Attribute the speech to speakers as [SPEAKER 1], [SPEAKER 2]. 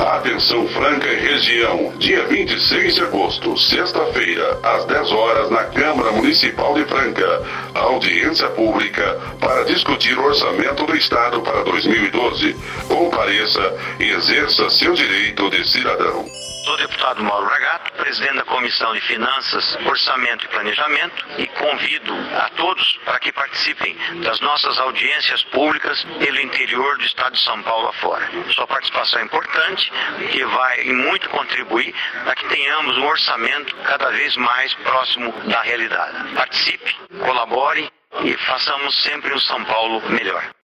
[SPEAKER 1] Atenção Franca e região, dia 26 de agosto, sexta-feira, às 10 horas, na Câmara Municipal de Franca, audiência pública para discutir o orçamento do Estado para 2012. Compareça e exerça seu direito de cidadão.
[SPEAKER 2] Sou o deputado Mauro Bragato, presidente da Comissão de Finanças, Orçamento e Planejamento, e convido a todos para que participem das nossas audiências públicas pelo interior do estado de São Paulo afora. Sua participação é importante, que vai muito contribuir para que tenhamos um orçamento cada vez mais próximo da realidade. Participe, colabore e façamos sempre um São Paulo melhor.